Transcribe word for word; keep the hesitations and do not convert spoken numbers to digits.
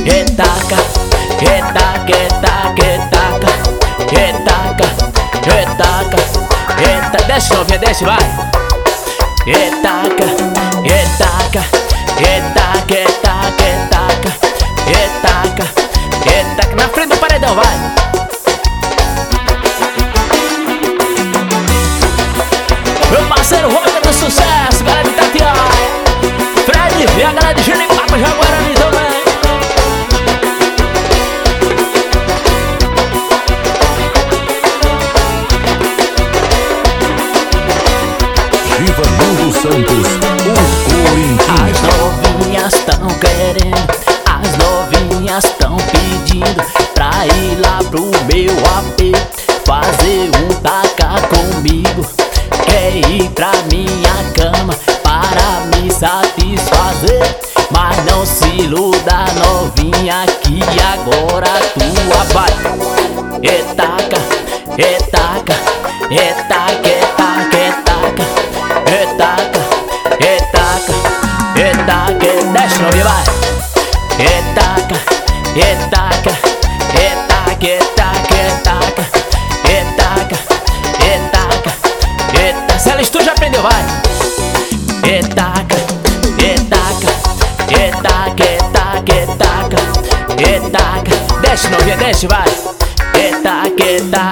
etaca, etaca, etaca, etaca, etaca, etaca, etaca. Desce novinha, desce, vai. Etaca, etaca, etaca, etaca, etaca, etaca, etaca. Na frente do paredão, vai. Meu parceiro Roger do Sucesso, galera de Itatiaia, Fred e a galera de Jericoacoara, Jaguarani também. Givanildo Santos, o Corinthians. As novinhas tão querendo, as novinhas tão pedindo pra ir lá pro meu A P fazer um taca comigo. Quer ir pra minha cama para me satisfazer, mas não se iluda, novinha, que agora tua vai. Etaca, etaca, etaca, etaca, etaca, etaca, etaca, etaca. Desce, novinha, vai. Etaca, etaca, etaca, etaca, etaca, etaca, etaca, etaca. Se ela estuda, já aprendeu, vai. Etaca, etaca, etaca, etaca, etaca, etaca. Desce, novinha, desce, vai. Etaca, etaca.